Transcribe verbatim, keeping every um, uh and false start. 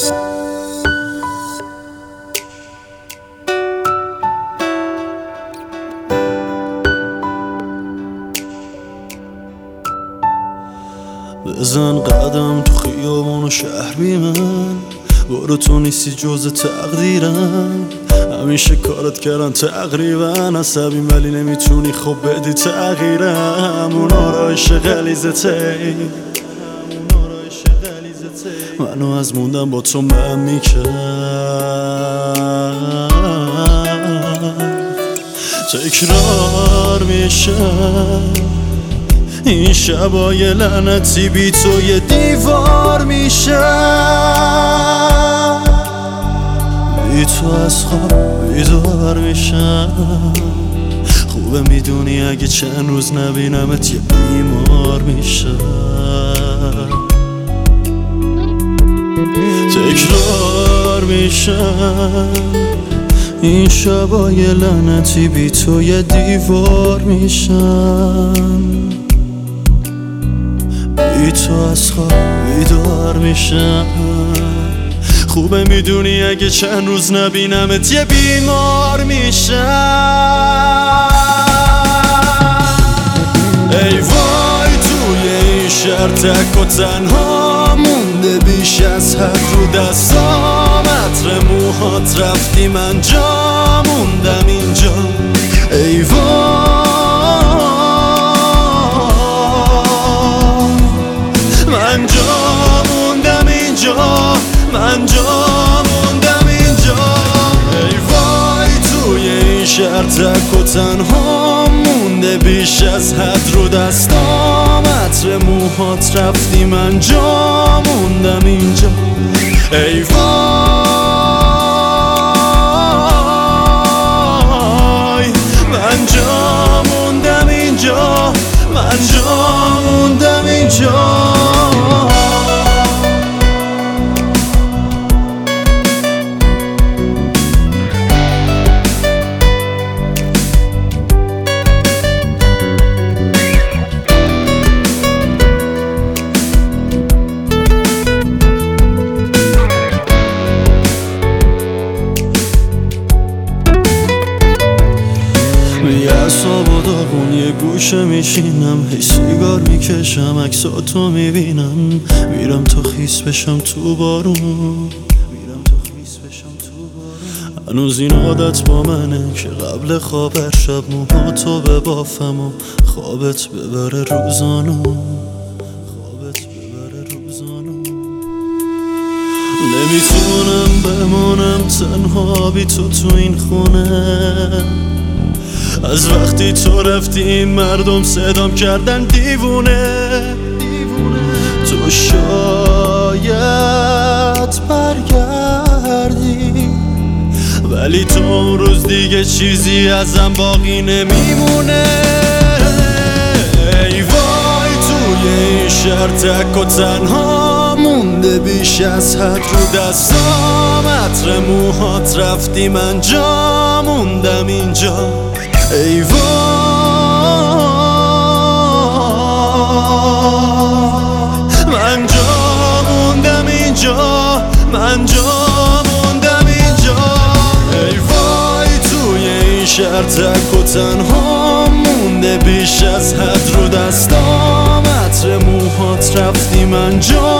بزن قدم تو خیابون و شهر بی من، برو تو نیستی جز تقدیرم. همیشه کارت کردن تقریبا، عصبی ولی نمیتونی خب بدی تغییرم. اون آرایش غلیظته منو از موندم با تو من میکرد. تکرار میشه این شبای لعنتی، بی تو یه دیوار میشه. بی تو از خواب بیدار میشم. خوبه میدونی اگه چند روز نبینمت یه بیمار میشم. تکرار میشم این شبای لعنتی، بی تو یه دیوار میشم. بی تو از خواب بیدار میشم. خوبه میدونی اگه چند روز نبینمت یه بیمار میشم. ای وای توی این شهر تک و تنها مونده بیش از حد رو دستام. عطر موهات رفتی من جا موندم اینجا. ای وای من جا موندم اینجا، من جا موندم اینجا. ای وای توی این شهر تک و تنها مونده بیش از حد رو دستام. عطر موهات رفتی من جا موندم اینجا. ای وای من جا موندم اینجا، من جا موندم اینجا. یه اصاب و داغون یه گوشه میشینم، هی سیگار میکشم عکساتو میبینم. میرم تا خیس بشم تو بارون، میرم تا خیس بشم تو بارون. هنوز این عادت با منه که قبل خواب هر شب موهاتو ببافم و خوابت ببره روزانو، خوابت ببره روزانو. نمیتونم بمونم تنها بی تو تو این خونه. از وقتی تو رفتی این مردم صدام کردن دیوونه. تو شاید برگردی ولی تو اون روز دیگه چیزی ازم باقی نمیمونه. ای وای توی این شهر تک و تنها مونده بیش از حد رو دستام. عطر موهات رفتی من جا موندم اینجا. ای وای من جا موندم اینجا، من جا موندم اینجا. ای وای توی این شهر تک و تنها مونده بیش از حد رو دستام. عطر موهات رفتی من جا